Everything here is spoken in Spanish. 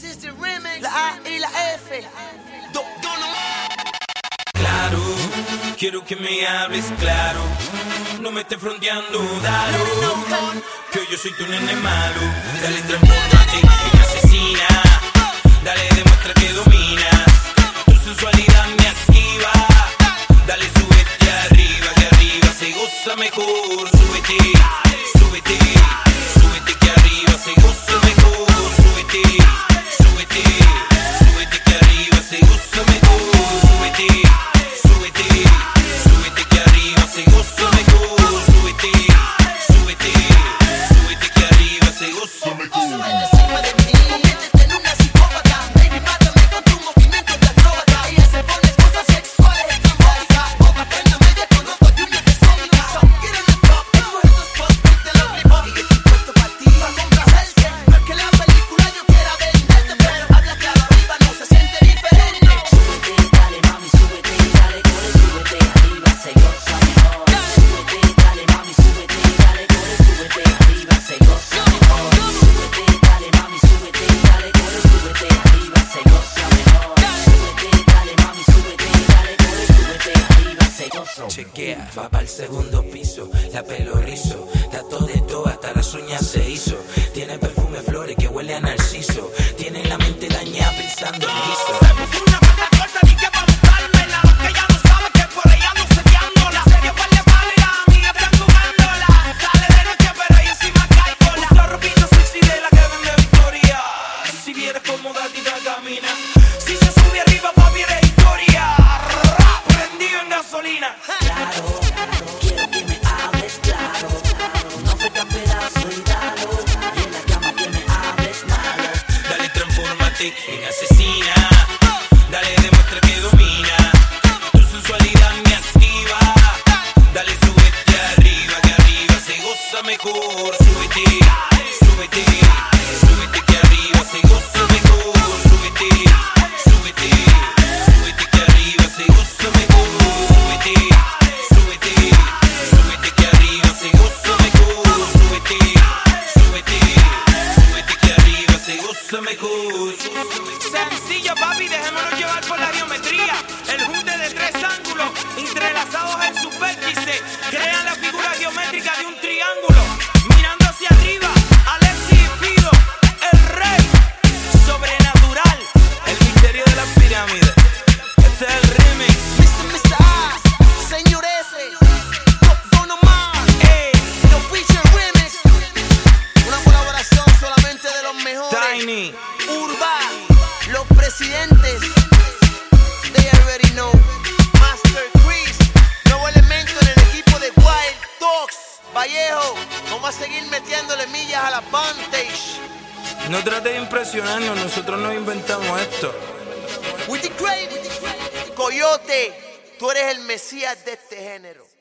System Remix, la A y la F. Claro, quiero que me hables claro. No me estés fronteando, dalo. Que yo soy tu nene malo. Dale, transfórmate en asesina. Dale, demuestra que dominas. Tu sensualidad me activa. Dale, súbete arriba, que arriba se goza mejor. Súbete, súbete, súbete que arriba se goza mejor. Súbete, súbete, súbete que arriba se goza mejor. Súbete, súbete, súbete que arriba se goza mejor. Súbete, súbete, súbete que arriba se goza mejor. Encima de mí, conviértete en una psicópata. Baby, mátame con tu movimiento de acróbata. Ella se pone cosas sexuales estrambólicas. Boca, préndame, ya conozco lluvia de sónica. Quiero el top, coge tus posts de los rebotes. Y estoy puesto para ti, para complacerte. No es que la película yo quiera venderte, pero habla claro arriba, no se siente diferente. Súbete, dale mami, súbete, dale core, súbete, arriba se goza mejor. Súbete, dale mami, súbete, dale core, súbete, arriba se goza mejor. Súbete, dale mami, súbete, dale core, súbete, arriba se goza mejor. Súbete, dale mami, súbete, dale core, súbete, arriba se goza mejor. Chequea, va para el segundo piso, la pelo rizo, dato de todo, hasta las uñas se hizo. Tiene perfume flores que huele a narciso, tiene la mente dañada pensando en guiso. Si se sube arriba, papi, eres historia. Prendido en gasolina. Claro, quiero que me hables claro. No falta pedazo y dalo. Y en la cama que me hables malo. Dale, transfórmate en asesina. Dale, demuestra que domina. Tu sensualidad me activa. Dale, súbete arriba, que arriba se goza mejor. Súbete, súbete, súbete que arriba se goza mejor. Súbete, súbete, súbete que arriba se goza mejor. Súbete, súbete, súbete que arriba se goza mejor. Súbete, súbete, súbete que arriba se goza mejor. Sencillo, papi, dejémonos llevar por la geometría. El junte de tres ángulos entrelazados en su vértice crean la figura geométrica de un triángulo. Mirando hacia arriba, Alexis y Fido, el rey sobrenatural, el misterio de las pirámides. Este es el remix. Mr. A, señor S, Don Omar, The Feature Remix. Una colaboración solamente de los mejores. Tiny. Urban, los presidentes. They already know. Master Chris, nuevo elemento en el equipo de Wild Dogs. Vallejo, vamos a seguir metiéndole millas a la Vantage. No trate de impresionarnos, nosotros no inventamos esto. With the great Coyote, tú eres el mesías de este género.